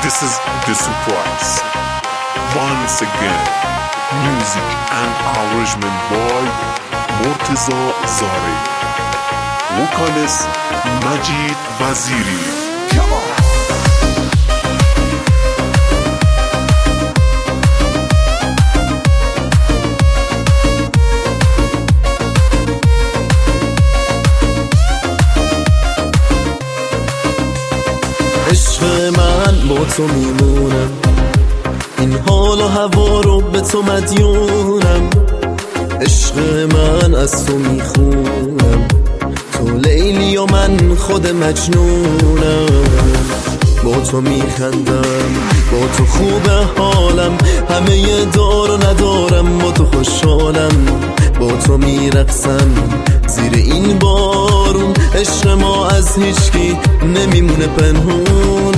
This is the surprise. Once again, music and arrangement by Murtaza Zari. Vocalist Majid Vaziri. Come on. عشق من با تو میمونم، این حال و هوا رو به تو مدیونم. عشق من از تو میخونم، تو لیلی و من خود مجنونم. با تو میخندم، با تو خوبه حالم، همه دار و ندارم، با تو خوشحالم. با تو میرقصم زیر این بارون، عشق ما از هیچکی نمیمونه پنهون.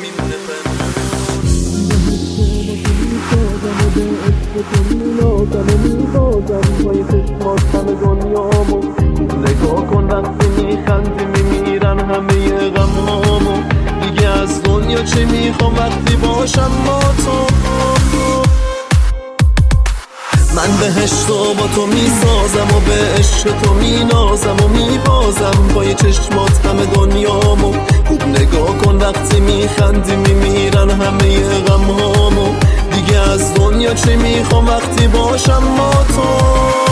نگاه کن وقتی میخندی میمیرن همه غمهامو، دیگه از دنیا چه میخوام وقتی باشم با تو. من بهشتو با تو میسازم و به عشق تو مینازم و میبازم، پای چشمات همه دنیامو. خوب نگاه کن وقتی میخندی میمیرن همه غمهامو، دیگه از دنیا چه میخوام وقتی باشم با تو.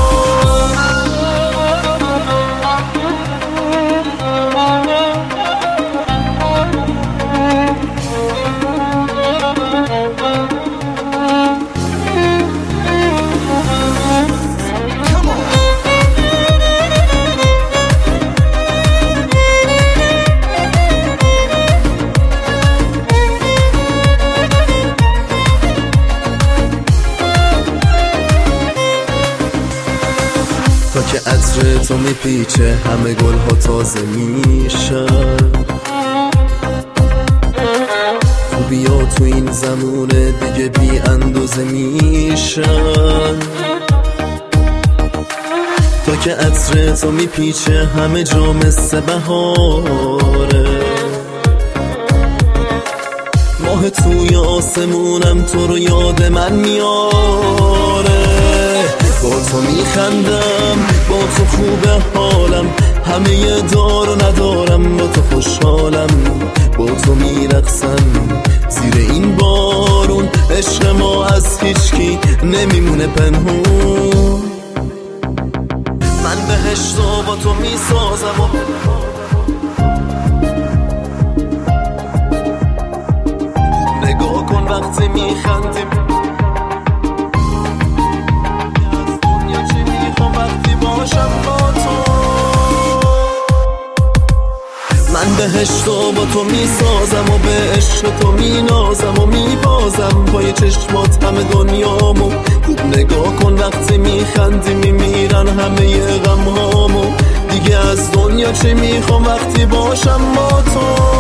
تا که عطر تو میپیچه همه گل ها تازه میشن. خوبی ها تو این زمونه دیگه بی اندازه میشن. تا که عطر تو میپیچه همه جا مثل بهاره. ماه توی آسمونم تو رو یاد من میاره. با تو میخندم، با تو خوبه حالم، همه دار و ندارم، با تو خوشحالم. با تو میرقصم زیر این بارون، عشق ما از هیچکی نمیمونه پنهون. من بهشتو با تو میسازم و نگاه کن وقتی میخندیم، من بهشتو با تو میسازم و به عشق تو مینازم و میبازم، پای چشمات همه دنیامو. خوب نگاه کن وقتی میخندی میمیرن همه غمهامو، دیگه از دنیا چه میخوام وقتی باشم با تو.